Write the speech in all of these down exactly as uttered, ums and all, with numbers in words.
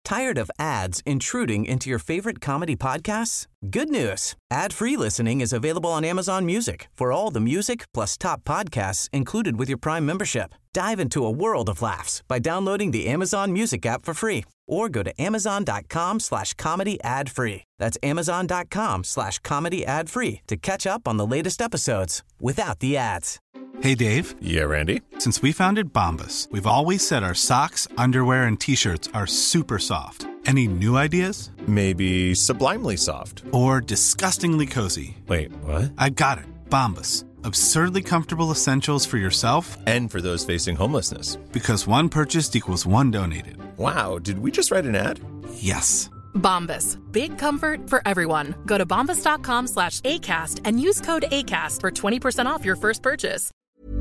Tired of ads intruding into your favorite comedy podcasts? Good news. Ad-free listening is available on Amazon Music for all the music plus top podcasts included with your Prime membership. Dive into a world of laughs by downloading the Amazon Music app for free or go to amazon.com slash comedy ad free. That's amazon.com slash comedy ad free to catch up on the latest episodes without the ads. Hey, Dave. Yeah, Randy. Since we founded Bombas, we've always said our socks, underwear, and T-shirts are super soft. Any new ideas? Maybe sublimely soft. Or disgustingly cozy. Wait, what? I got it. Bombas. Absurdly comfortable essentials for yourself and for those facing homelessness. Because one purchased equals one donated. Wow, did we just write an ad? Yes. Bombas. Big comfort for everyone. Go to bombas.com slash ACAST and use code ACAST for twenty percent off your first purchase.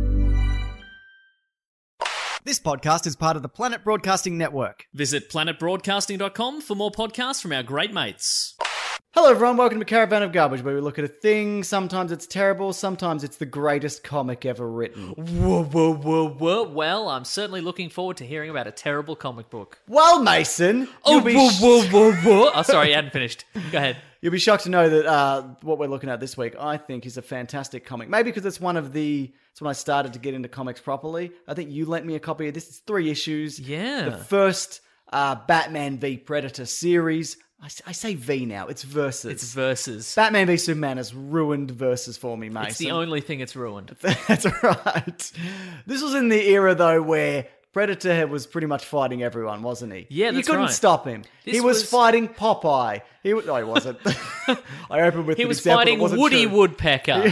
This podcast is part of the Planet Broadcasting Network. Visit planet broadcasting dot com for more podcasts from our great mates. Hello everyone, welcome to Caravan of Garbage, where we look at a thing, sometimes it's terrible, sometimes it's the greatest comic ever written. Whoa, whoa, whoa, whoa. Well, I'm certainly looking forward to hearing about a terrible comic book. Well, Mason, Oh, you'll be whoa, sh- whoa, whoa, whoa. Oh, sorry, I hadn't finished. Go ahead. You'll be shocked to know that uh, what we're looking at this week, I think, is a fantastic comic. Maybe because it's one of the... It's when I started to get into comics properly. I think you lent me a copy of this. It's three issues. Yeah. The first uh, Batman v Predator series. I, I say V now. It's Versus. It's Versus. Batman v Superman has ruined Versus for me, Mason. It's the only thing it's ruined. That's right. This was in the era, though, where Predator was pretty much fighting everyone, wasn't he? Yeah, that's You couldn't right. stop him. This he was, was- fighting Popeye. He was, no, he wasn't. I opened with He an was example that fighting wasn't Woody true. Woodpecker.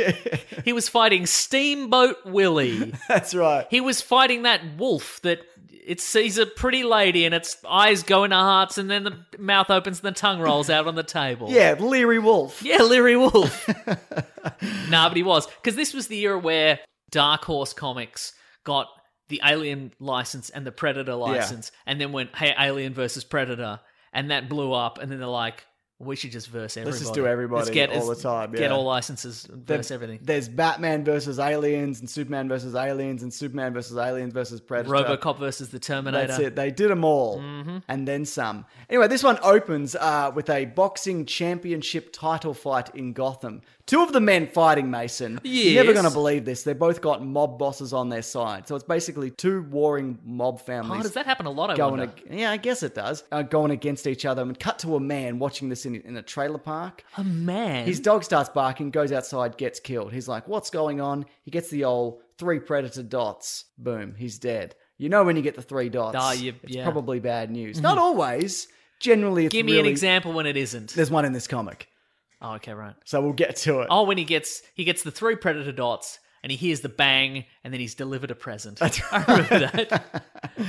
He was fighting Steamboat Willie. That's right. He was fighting that wolf that it sees a pretty lady and its eyes go into hearts and then the mouth opens and the tongue rolls out on the table. Yeah, Leary Wolf. Yeah, Leary Wolf. Nah, but he was. Because this was the era where Dark Horse Comics got the Alien license and the Predator license and then went, hey, Alien versus Predator. And that blew up. And then they're like, we should just verse everybody. Let's just do everybody Let's get, all let's the time. Get yeah. all licenses, verse There- everything. There's Batman versus Aliens and Superman versus Aliens and Superman versus Aliens versus Predator. RoboCop versus the Terminator. That's it. They did them all, Mm-hmm. and then some. Anyway, this one opens uh, with a boxing championship title fight in Gotham. Two of the men fighting, Mason. You're never Yes. going to believe this. They've both got mob bosses on their side. So it's basically two warring mob families. Oh, does that happen a lot, I going wonder? ag- yeah, I guess it does. Uh, going against each other. And cut to a man watching this in, in a trailer park. A man? His dog starts barking, goes outside, gets killed. He's like, what's going on? He gets the old three predator dots. Boom, he's dead. You know when you get the three dots, Ah, you- it's yeah. probably bad news. Not always. Generally, it's Give me really... an example when it isn't. There's one in this comic. Oh, okay, right. So we'll get to it. Oh, when he gets he gets the three predator dots and he hears the bang and then he's delivered a present. That's right. I remember that.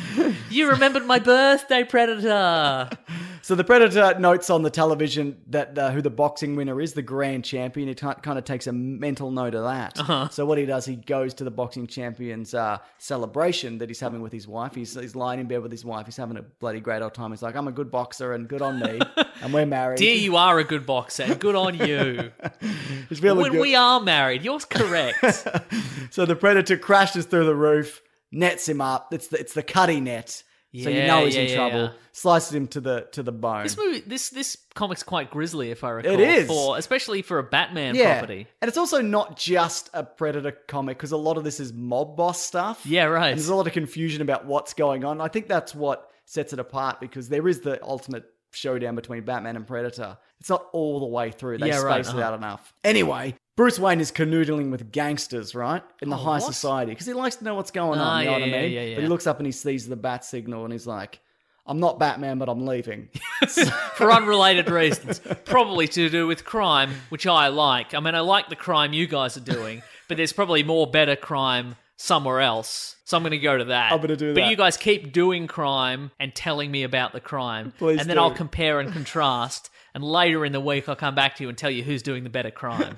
You remembered my birthday, Predator. So the Predator notes on the television that uh, who the boxing winner is, the grand champion. He t- kind of takes a mental note of that. Uh-huh. So what he does, he goes to the boxing champion's uh, celebration that he's having with his wife. He's, he's lying in bed with his wife. He's having a bloody great old time. He's like, I'm a good boxer and good on me. And we're married. Dear, you are a good boxer and good on you. He's feeling When good. we are married, you're correct. So the Predator crashes through the roof, nets him up. It's the, it's the cutty net. So you Yeah, know he's yeah, in yeah, trouble. yeah. Slices him to the to the bone. This movie, this this comic's quite grisly, if I recall. It is. for, especially for a Batman yeah. property. And it's also not just a Predator comic, because a lot of this is mob boss stuff. Yeah, right. And there's a lot of confusion about what's going on. I think that's what sets it apart, because there is the ultimate showdown between Batman and Predator. It's not all the way through. They Yeah, space right, it uh-huh. out enough. Anyway, Bruce Wayne is canoodling with gangsters, right? In the Oh, high what? society. Because he likes to know what's going on, Ah, you know yeah, what I yeah, mean? yeah, yeah. But he looks up and he sees the bat signal and he's like, I'm not Batman, but I'm leaving. For unrelated reasons. Probably to do with crime, which I like. I mean, I like the crime you guys are doing, but there's probably more better crime somewhere else. So I'm going to go to that. I'm gonna do But that. you guys keep doing crime and telling me about the crime. Please and then do. I'll compare and contrast. And later in the week, I'll come back to you and tell you who's doing the better crime.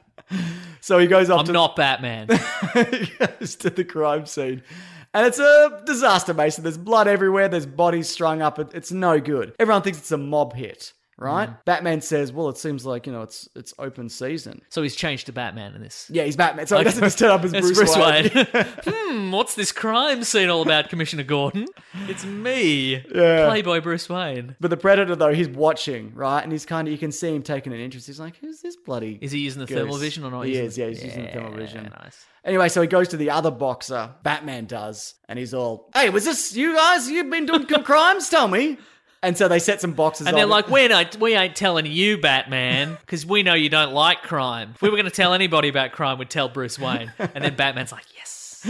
So he goes off I'm to not Batman. he goes to the crime scene. And it's a disaster, Mason. There's blood everywhere. There's bodies strung up. It- It's no good. Everyone thinks it's a mob hit. right? Batman says, well, it seems like, you know, it's it's open season. So he's changed to Batman in this. Yeah, he's Batman. So he doesn't just turn up as It's Bruce, Wayne. hmm, what's this crime scene all about, Commissioner Gordon? It's me, Yeah. Playboy Bruce Wayne. But the Predator, though, he's watching, right? And he's kind of, you can see him taking an interest. He's like, who's this bloody Is he using the goose? thermal vision or not? He using is, the- yeah, he's using the thermal vision. Nice. Anyway, so he goes to the other boxer, Batman does, and he's all, hey, was this you guys? You've been doing good crimes? Tell me. And so they set some boxes And on. they're like, we're not, we ain't telling you, Batman, because we know you don't like crime. If we were going to tell anybody about crime, we'd tell Bruce Wayne. And then Batman's like, yes.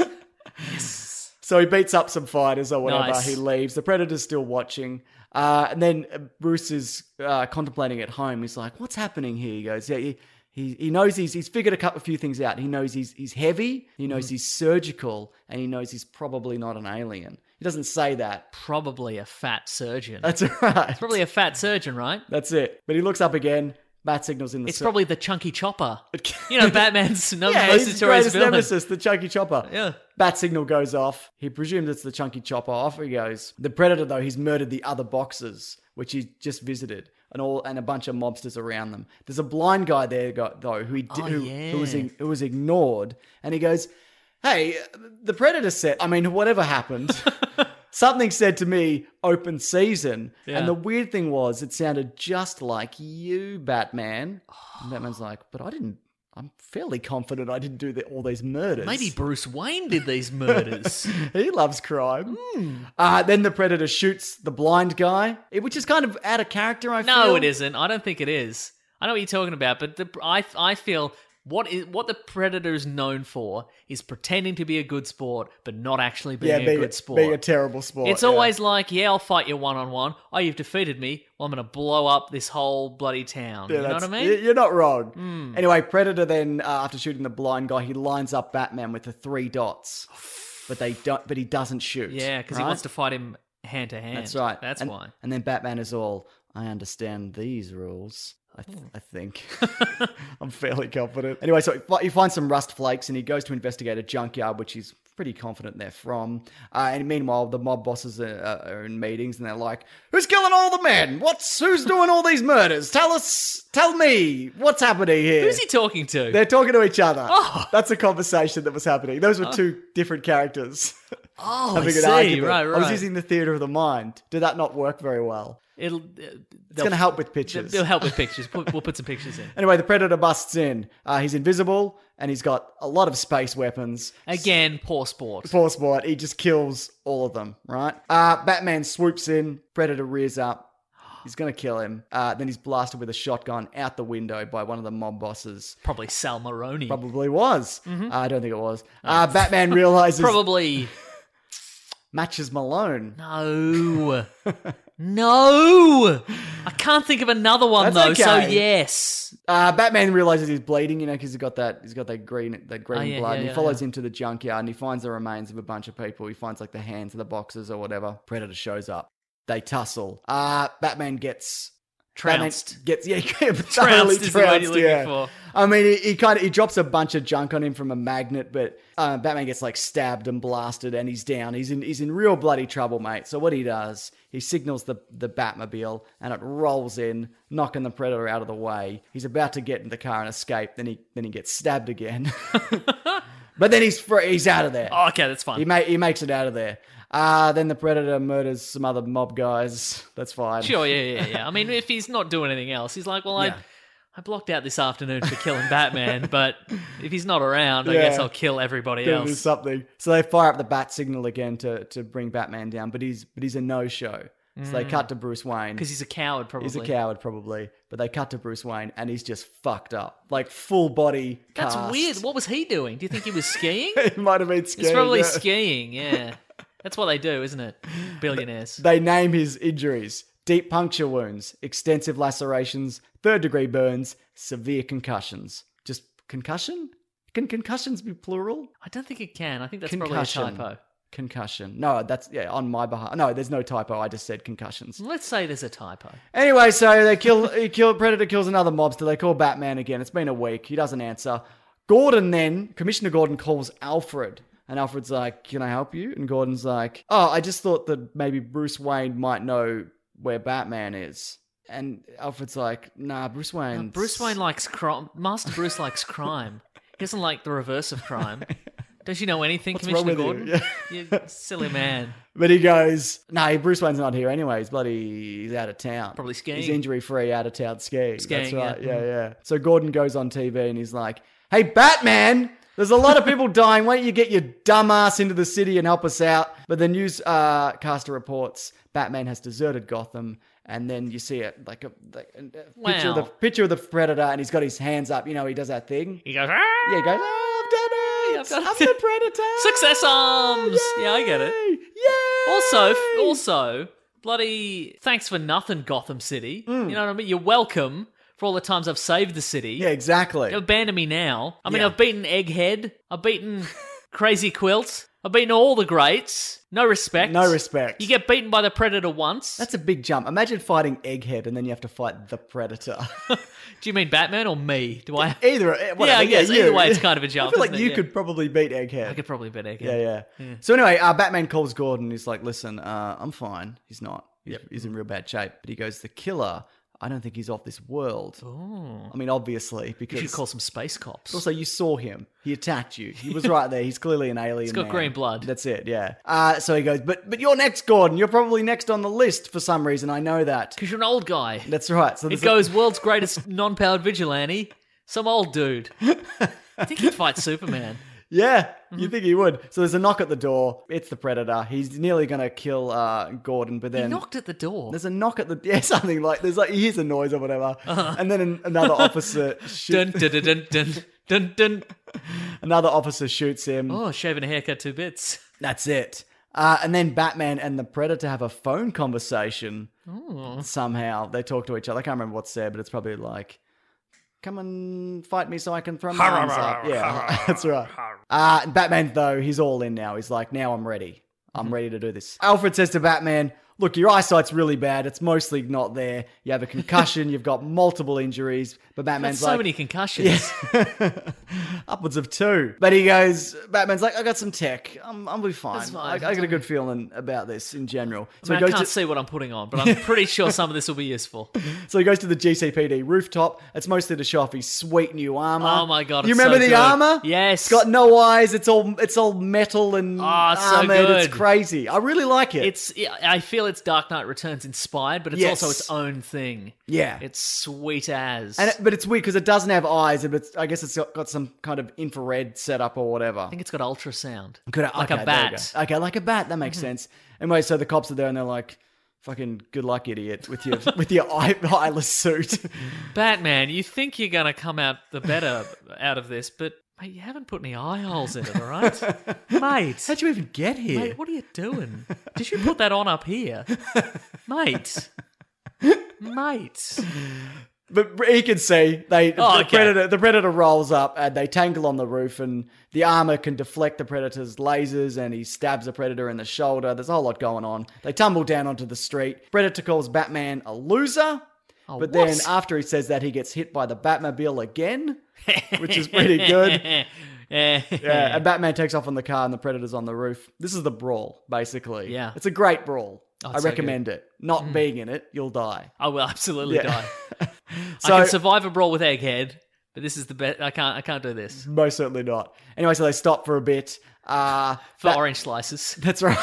Yes. So he beats up some fighters or whatever. Nice. He leaves. The Predator's still watching. Uh, and then Bruce is uh, contemplating at home. He's like, what's happening here? He goes, yeah, he, he, he knows he's he's figured a couple, a few things out. He knows he's he's heavy. He knows he's surgical. And he knows he's probably not an alien. He doesn't say that. Probably a fat surgeon. That's right. Probably a fat surgeon, right? That's it. But he looks up again. Bat signals in the It's sur- probably the chunky chopper. You know, Batman's no yeah, most his notorious greatest villain. nemesis, the Chunky Chopper. Yeah. Bat signal goes off. He presumes it's the Chunky Chopper. Off he goes. The Predator, though, he's murdered the other boxers, which he just visited, and all and a bunch of mobsters around them. There's a blind guy there, go- though, who he di- Oh, who, yeah. who was who was ignored, and he goes, "Hey, the Predator said. I mean, whatever happened." Something said to me, open season. Yeah. And the weird thing was, it sounded just like you, Batman. And Batman's like, but I didn't, I'm fairly confident I didn't do the, all these murders. Maybe Bruce Wayne did these murders. He loves crime. Hmm. Uh, then the Predator shoots the blind guy, eh, which is kind of out of character, I feel. No, it isn't. I don't think it is. I know what you're talking about, but the, I I feel what is what the Predator is known for is pretending to be a good sport, but not actually being Yeah, a being, good sport. being a terrible sport. It's yeah. always like, yeah, I'll fight you one on one. Oh, you've defeated me. Well, I'm going to blow up this whole bloody town. Yeah, you know what I that's- mean? y- You're not wrong. Anyway, Predator then, uh, after shooting the blind guy, he lines up Batman with the three dots, but they don't. But he doesn't shoot. Yeah, because he right? wants to fight him hand to hand. That's right. That's and, why. And then Batman is all, I understand these rules. I, th- I think. I'm fairly confident. Anyway, so he fi- he finds some rust flakes and he goes to investigate a junkyard, which he's pretty confident they're from. Uh, and meanwhile, the mob bosses are, are in meetings and they're like, who's killing all the men? What's Who's doing all these murders? Tell us, tell me, what's happening here? Who's he talking to? They're talking to each other. Oh. That's a conversation that was happening. Those were two different characters. oh, I having an see. argument. Right, I was right. using the theater of the mind. Did that not work very well? It'll. Uh, It's going to help with pictures. They'll help with pictures. Put, we'll put some pictures in. Anyway, the Predator busts in. Uh, he's invisible, and he's got a lot of space weapons. Again, poor sport. Poor sport. He just kills all of them, right? Uh, Batman swoops in. Predator rears up. He's going to kill him. Uh, then he's blasted with a shotgun out the window by one of the mob bosses. Probably Sal Maroni. Probably was. Uh, I don't think it was. Uh, Batman realizes... Probably. Matches Malone. No. No. I can't think of another one That's though. So okay. yes. Uh, Batman realizes he's bleeding, you know, because he's got that he's got that green that green Oh, yeah, blood. yeah, and he yeah, follows yeah. him to the junkyard and he finds the remains of a bunch of people. He finds like the hands of the boxers or whatever. Predator shows up. They tussle. Uh, Batman gets Trounced. Batman gets yeah, thoroughly Trounced is the word you're trounced, looking yeah. for. I mean, he, he kind of he drops a bunch of junk on him from a magnet, but uh, Batman gets like stabbed and blasted, and he's down. He's in he's in real bloody trouble, mate. So what he does, he signals the the Batmobile, and it rolls in, knocking the Predator out of the way. He's about to get in the car and escape. Then he then he gets stabbed again. But then he's free, he's out of there. Oh, okay, that's fine. He ma- he makes it out of there. Uh, then the Predator murders some other mob guys. That's fine. Sure, yeah, yeah, yeah. I mean, if he's not doing anything else, he's like, well, Yeah. I I blocked out this afternoon for killing Batman, but if he's not around, I Yeah. guess I'll kill everybody Gotta do else. something. So they fire up the bat signal again to, to bring Batman down, but he's but he's a no-show. So they cut to Bruce Wayne. Because he's a coward, probably. He's a coward, probably. But they cut to Bruce Wayne, and he's just fucked up. Like, full body That's cast. weird. What was he doing? Do you think he was skiing? He might have been skiing. It's probably yeah. skiing, yeah. That's what they do, isn't it? Billionaires. They name his injuries. Deep puncture wounds, extensive lacerations, third-degree burns, severe concussions. Just concussion? Can concussions be plural? I don't think it can. I think that's Concussion. probably a typo. Concussion. No, that's, yeah, on my behalf. No, there's no typo. I just said concussions. Let's say there's a typo. Anyway, so they kill, he kill, Predator kills another mobster. They call Batman again. It's been a week. He doesn't answer. Gordon then, Commissioner Gordon calls Alfred. And Alfred's like, can I help you? And Gordon's like, oh, I just thought that maybe Bruce Wayne might know where Batman is. And Alfred's like, nah, Bruce Wayne. Uh, Bruce Wayne likes crime. Master Bruce likes crime. He doesn't like the reverse of crime. Don't you know anything, What's wrong Commissioner with Gordon? you? You silly man. But he goes, no, Bruce Wayne's not here anyway. He's bloody, he's out of town. Probably skiing. He's injury-free, out of town skiing. Skiing, That's right, yeah. yeah, yeah. So Gordon goes on T V and he's like, hey, Batman, there's a lot of people dying. Why don't you get your dumb ass into the city and help us out? But the newscaster uh, reports Batman has deserted Gotham. And then you see it like a, like a Wow. picture, of the, picture of the Predator and he's got his hands up. You know, he does that thing. He goes, Yeah, he goes, oh, I've done it. I've done I'm it. the Predator. Success arms. Yeah, I get it. Yay! Also, also, bloody thanks for nothing, Gotham City. You know what I mean? You're welcome for all the times I've saved the city. Yeah, exactly. You abandon me now. I mean, Yeah. I've beaten Egghead. I've beaten Crazy Quilt. I've beaten all the greats. No respect. No respect. You get beaten by the Predator once. That's a big jump. Imagine fighting Egghead and then you have to fight the Predator. Do you mean Batman or me? Do I? Either, eh, whatever, Yeah, I guess. you. Either way, it's kind of a jump, I feel like isn't it? you Yeah. could probably beat Egghead. I could probably beat Egghead. Yeah, yeah, So anyway, uh, Batman calls Gordon. He's like, listen, uh, I'm fine. He's not. He's, he's in real bad shape. But he goes, the killer, I don't think he's off this world. Oh. I mean, obviously, You because... should call some space cops. Also, you saw him. He attacked you. He was right there. He's clearly an alien. He's got man. green blood. That's it. Yeah. Uh, so he goes, but but you're next, Gordon. You're probably next on the list for some reason. I know that. Because you're an old guy. That's right. So It there's a- goes world's greatest non-powered vigilante. Some old dude. I think he'd fight Superman. Yeah, Mm-hmm. you think he would. So there's a knock at the door. It's the Predator. He's nearly going to kill uh, Gordon, but He then knocked at the door. there's a knock at the yeah something like there's like he hears a noise or whatever, Uh-huh. and then an, another officer Dun, shoot, dun, dun, dun, dun, dun, dun. another officer shoots him. Oh, shaving a haircut two bits. That's it. Uh, and then Batman and the Predator have a phone conversation. Oh. Somehow they talk to each other. I can't remember what's said, but it's probably like, "Come and fight me so I can throw my arms up." Yeah, that's right. Uh, and Batman, though, he's all in now. He's like, now I'm ready. I'm ready to do this. Alfred says to Batman, look, your eyesight's really bad. It's mostly not there. You have a concussion. You've got multiple injuries. But Batman's so like... many concussions. upwards of two. But he goes, Batman's like, I got some tech. I'm, I'll be fine. That's fine. I, I got a good feeling about this in general. I, So mean, he I goes can't to, see what I'm putting on, but I'm pretty sure some of this will be useful. So he goes to the G C P D rooftop. It's mostly to show off his sweet new armor. Oh my God, You it's remember so the good. armor? Yes. It's got no eyes. It's all it's all metal and Oh, it's so armored. It's good. crazy. I really like it. It's. I feel it's Dark Knight Returns inspired, but it's Yes. also its own thing. Yeah. It's sweet as. and it, but it's weird because it doesn't have eyes. But it's, I guess it's got, got some kind of infrared setup or whatever. I think it's got ultrasound. Could- like okay, a there you bat. go. Okay, like a bat. That makes sense. Anyway, so the cops are there and they're like, "Fucking good luck, idiot, with your with your eye, eyeless suit." Batman, you think you're going to come out the better out of this, but mate, you haven't put any eye holes in it, all right? Mate. How'd you even get here? Mate, what are you doing? Did you put that on up here? Mate. Mate. But he can see they Oh, the okay. predator. The predator rolls up and they tangle on the roof, and the armor can deflect the predator's lasers, and he stabs the predator in the shoulder. There's a whole lot going on. They tumble down onto the street. Predator calls Batman a loser, Oh, but what? then after he says that, he gets hit by the Batmobile again, which is pretty good. yeah. Yeah, and Batman takes off on the car, and the predator's on the roof. This is the brawl, basically. Yeah. it's a great brawl. Oh, I it's so recommend it. Not being in it, you'll die. I will absolutely Yeah. die. So- I can survive a brawl with Egghead, but this is the best. I can't. I can't do this Most certainly not. Anyway, so they stop for a bit. Uh, for Bat- orange slices. That's right.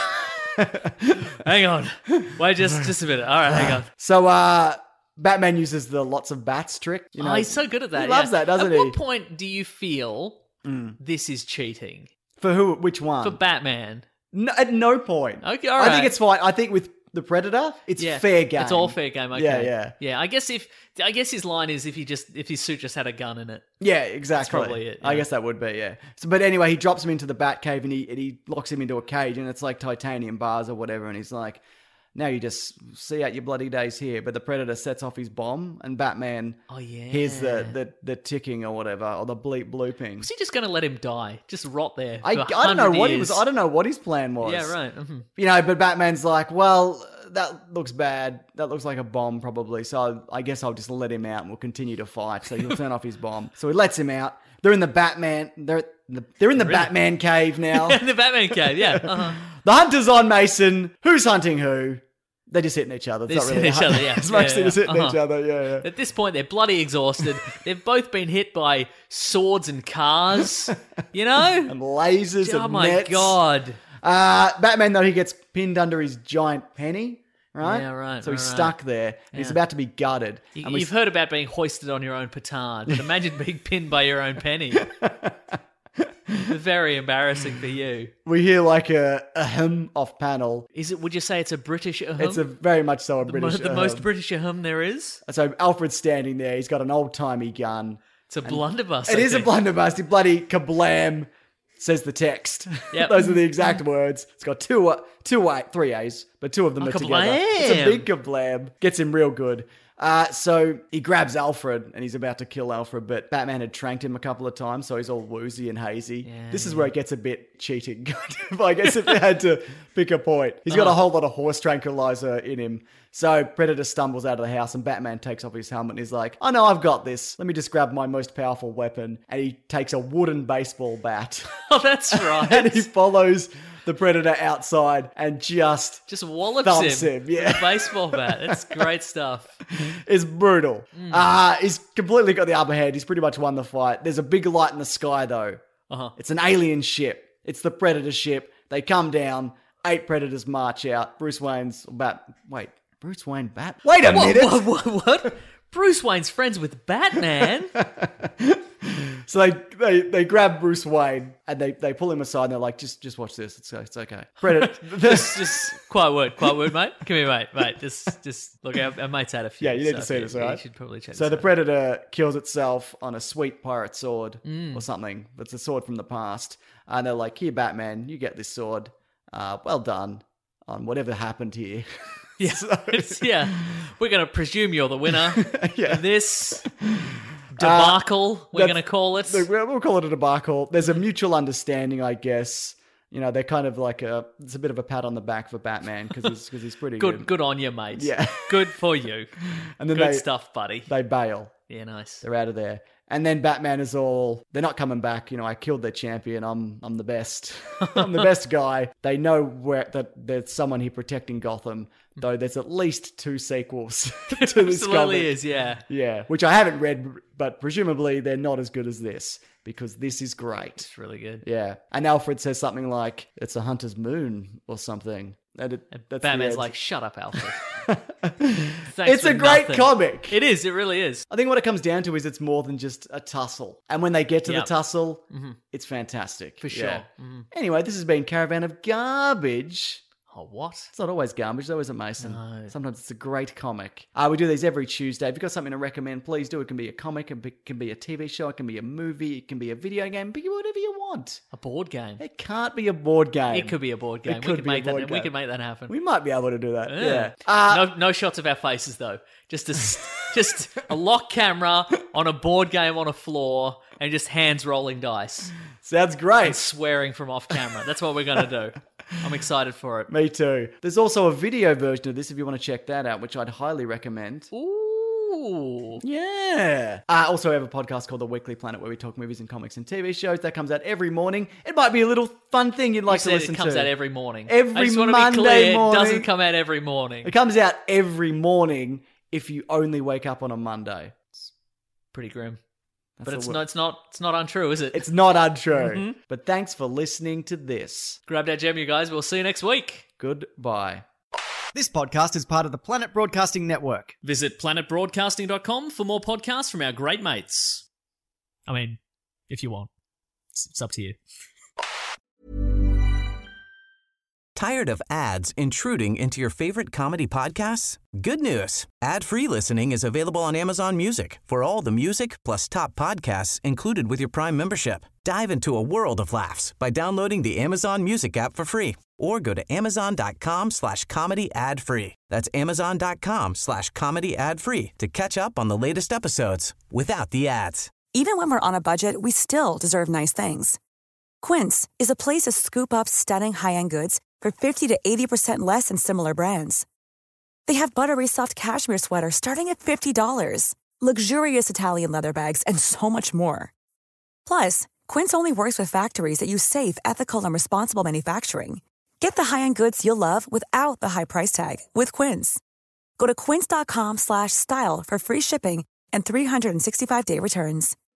Hang on, wait just just a minute. All right, hang on. So uh, Batman uses the lots of bats trick. You know, oh, he's so good at that. He loves yeah. that, doesn't At he? what point do you feel this is cheating For who? Which one? for Batman? No, at no point. Okay, all I think right. it's fine. I think with the Predator, it's Yeah, fair game. It's all fair game. Okay. Yeah, yeah. yeah. I guess if I guess his line is if he just if his suit just had a gun in it. Yeah, exactly. probably it, I yeah. guess that would be, yeah. So, but anyway, he drops him into the bat cave and he and he locks him into a cage, and it's like titanium bars or whatever, and he's like, now you just see out your bloody days here. But the Predator sets off his bomb, and Batman Oh yeah. hears the, the, the ticking or whatever, or the bleep blooping. Was he just going to let him die? Just rot there? I, for I don't know one hundred what he years? was. I don't know what his plan was. Yeah, right. mhm. You know, but Batman's like, well, that looks bad. That looks like a bomb, probably. So I guess I'll just let him out, and we'll continue to fight. So he'll turn off his bomb. So he lets him out. They're in the Batman. They're the, they're in the Batman cave now. the Batman cave. Yeah. Uh-huh. The hunt is on, Mason. Who's hunting who? They're just hitting each other. It's They're not just really hitting each other, yeah. It's mostly Yeah, just hitting yeah. each other. Yeah, yeah. At this point, they're bloody exhausted. They've both been hit by swords and cars, you know? And lasers Oh and my nets. God. Uh, Batman, though, he gets pinned under his giant penny, right? Yeah, right, So he's right, stuck there. And He's Yeah. about to be gutted. You, and we you've heard about being hoisted on your own petard, but imagine being pinned by your own penny. Very embarrassing for you. We hear like a, a hum off panel. Is it? Would you say it's a British ahem? It's a very much so a the, British. mo- the ahem. most British ahem there is? So Alfred's standing there. He's got an old timey gun. It's a blunderbuss. It I is a think. blunderbuss. He bloody kablam, says the text. Yep. Those are the exact words. It's got two, uh, two, uh, three A's, but two of them Oh, are together. It's a kablam. big kablam. Gets him real good. Uh, so he grabs Alfred and he's about to kill Alfred, but Batman had tranked him a couple of times, so he's all woozy and hazy. Yeah, this is where it gets a bit cheating, kind of, I guess, if you had to pick a point. He's got Uh-huh. a whole lot of horse tranquilizer in him. So Predator stumbles out of the house and Batman takes off his helmet and he's like, oh no, I've got this. Let me just grab my most powerful weapon. And he takes a wooden baseball bat. Oh, that's right. And he follows the Predator outside and just Just wallops thumps him, him, yeah. with a baseball bat. That's great stuff. is brutal. Mm. Uh, he's completely got the upper hand. He's pretty much won the fight. There's a big light in the sky though. Uh-huh. It's an alien ship. It's the Predator ship. They come down. Eight Predators march out. Bruce Wayne's Bat. Wait, Bruce Wayne Bat? Wait a What, minute. what, what, what? Bruce Wayne's friends with Batman? So they, they they grab Bruce Wayne and they, they pull him aside and they're like, just just watch this. It's it's okay. Predator. just, just quiet word, quiet word, mate. Come here, mate, mate. Just, just look. Our, our mate's had a few. Yeah, you need so to see you- this, You alright? should probably check. So this the out. Predator kills itself on a sweet pirate sword Mm. or something. It's a sword from the past. And they're like, here, Batman, you get this sword. Uh, well done on whatever happened here. Yeah, it's, yeah. We're going to presume you're the winner. Yeah. of this debacle, we're that's- going to call it. Look, we'll we'll call it a debacle. There's a mutual understanding, I guess. You know, they're kind of like a, it's a bit of a pat on the back for Batman because he's, cause he's pretty good. Good, good on you, mate. Yeah. Good for you. And then Good they, stuff, buddy. they bail. Yeah, nice. They're out of there. And then Batman is all, they're not coming back. You know, I killed their champion. I'm I'm the best. I'm the best guy. They know where that there's someone here protecting Gotham, though there's at least two sequels to this Absolutely comic. is, yeah. Yeah, which I haven't read, but presumably they're not as good as this because this is great. It's really good. Yeah. And Alfred says something like, it's a hunter's moon or something. And it, And that's the Batman's end. like, shut up, Alfred. Thanks It's for a great nothing. comic. It is, it really is. I think what it comes down to is it's more than just a tussle. And when they get to Yep. the tussle, it's fantastic. For sure. Yeah. Mhm. Anyway, this has been Caravan of Garbage. Oh, what? It's not always garbage, though, is it, Mason? No. Sometimes it's a great comic. Uh, we do these every Tuesday. If you've got something to recommend, please do. It can be a comic, it can be a T V show, it can be a movie, it can be a video game, be whatever you want. A board game. It can't be a board game. It could be a board game. It We could could be a make that. board We game. could make that happen. We might be able to do that. Yeah. Yeah. Uh, no, no shots of our faces though. Just a, s- just a lock camera on a board game on a floor, and just hands rolling dice Sounds great. and swearing from off camera. That's what we're gonna do. I'm excited for it. Me too. There's also a video version of this if you want to check that out, which I'd highly recommend. Ooh. Yeah. I also have a podcast called The Weekly Planet where we talk movies and comics and T V shows. That comes out every morning. It might be a little fun thing you'd like You to said listen it comes to. out every morning. Every I just want to Monday be clear, morning. It doesn't come out every morning. It comes out every morning if you only wake up on a Monday. Pretty grim. That's But the it's wo- not. It's not. It's not untrue, is it? It's not untrue. Mm-hmm. But thanks for listening to this. Grab that gem, you guys. We'll see you next week. Goodbye. This podcast is part of the Planet Broadcasting Network. Visit planet broadcasting dot com for more podcasts from our great mates. I mean, if you want. It's, it's up to you. Tired of ads intruding into your favorite comedy podcasts? Good news. Ad-free listening is available on Amazon Music for all the music plus top podcasts included with your Prime membership. Dive into a world of laughs by downloading the Amazon Music app for free or go to amazon.com slash comedy ad free. That's amazon.com slash comedy ad free to catch up on the latest episodes without the ads. Even when we're on a budget, we still deserve nice things. Quince is a place to scoop up stunning high-end goods for fifty to eighty percent less than similar brands. They have buttery soft cashmere sweaters starting at fifty dollars, luxurious Italian leather bags, and so much more. Plus, Quince only works with factories that use safe, ethical, and responsible manufacturing. Get the high-end goods you'll love without the high price tag with Quince. Go to quince.com slash style for free shipping and three sixty-five day returns.